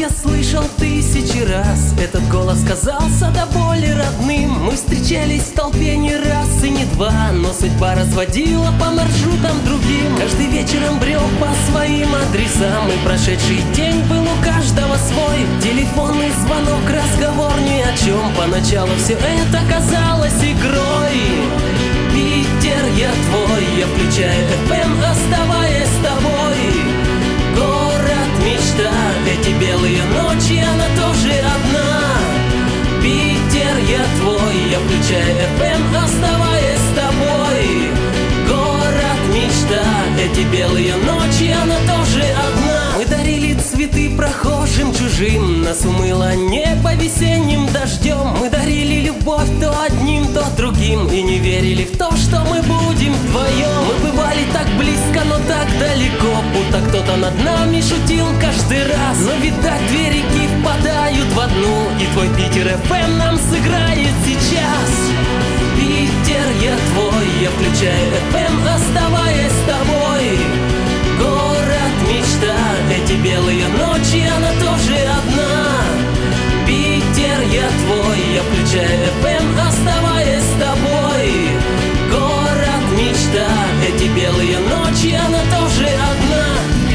я слышал тысячи раз. Этот голос казался до боли родным. Мы встречались в толпе не раз и не два, но судьба разводила по маршрутам другим. Каждый вечером брел по своим адресам, и прошедший день был у каждого свой. Телефонный звонок, разговор ни о чем. Поначалу все это казалось игрой. Питер, я твой, я включаю FM, оставаясь с тобой. Город мечта, эти белые ночи, она тоже одна. Питер, я твой, я включаю FM, оставаясь с тобой. Город мечта, эти белые ночи, она тоже одна. Мы дарили цветы прохожим чужим, нас умыло небо весенним дождем. Мы дарили любовь то одним, то другим, и не верили в то, что мы будем вдвоем. Мы бывали так близко, но так далеко, будто кто-то над нами шутил каждый раз. Но видать, две реки впадают в одну, и твой Питер FM нам сыграет сейчас. Питер, я твой, я включаю FM, оставаясь с тобой. Город мечта, эти белые ночи, она тоже одна. Питер, я твой, я включаю FM, оставаясь с тобой. Город мечта, эти белые ночи, она тоже одна.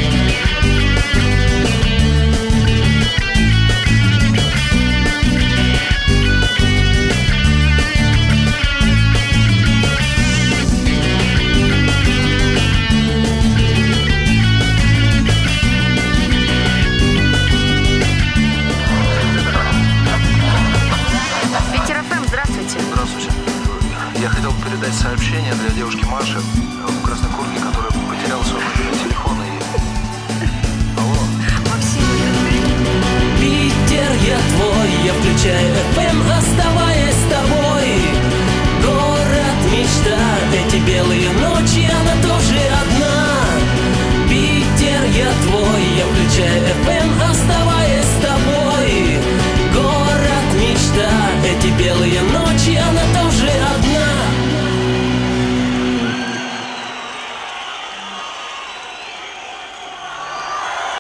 Я хотел передать сообщение для девушки Маши в красной куртке, которая потеряла свой мобильный телефон и... Алло. Максим, Питер, я твой, я включаю FM, оставаясь с тобой. Город мечта, эти белые ночи, она тоже одна. Питер, я твой, я включаю FM.